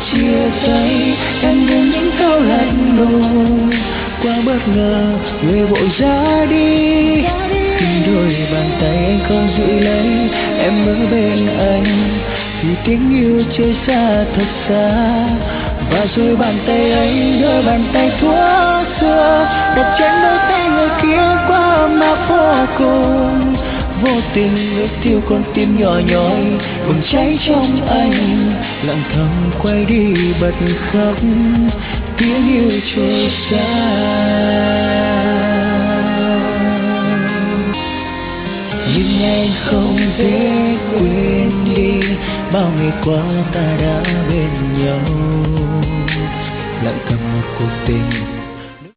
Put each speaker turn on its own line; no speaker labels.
chia tay, em buông những câu lạnh lùng. Quá bất ngờ người vội ra đi, khi đôi bàn tay anh không giữ lấy em ở bên anh, thì tiếng yêu trôi xa thật xa. Và rồi bàn tay ấy, đôi bàn tay thuở xưa đặt trên đôi tay người kia qua ấm áp vô cùng. Vô tình ước thiêu con tim nhỏ nhói bừng cháy trong anh, lặng thầm quay đi bật khóc tiếng yêu trôi xa. Nhưng anh không thể quên đi bao ngày qua ta đã bên nhau, lặng thầm một cuộc tình